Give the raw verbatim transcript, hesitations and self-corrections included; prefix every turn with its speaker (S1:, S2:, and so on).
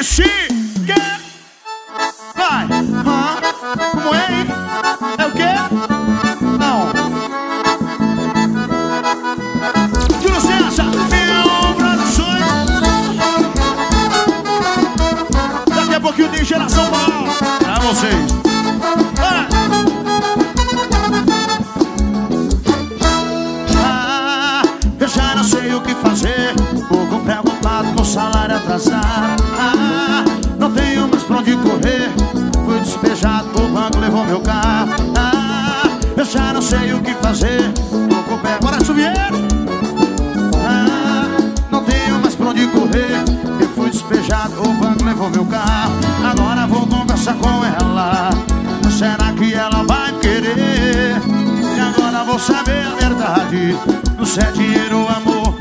S1: se quer. Vai. Ah, como é, hein? É o quê? Não. Júlio César, meu produções. Daqui a pouquinho tem geração mal pra vocês. Vai. Ah, eu já não sei o que fazer. Pouco preocupado com o salário atrasado. Ah, não tenho mais pra onde correr. Fui despejado, o banco levou meu carro. Ah, eu já não sei o que fazer. Pouco pé, bora Silveiro. Ah, não tenho mais pra onde correr. Eu fui despejado, o banco levou meu carro. Agora vou conversar com ela. Será que ela vai querer? E agora vou saber a verdade. Não sei dinheiro, amor,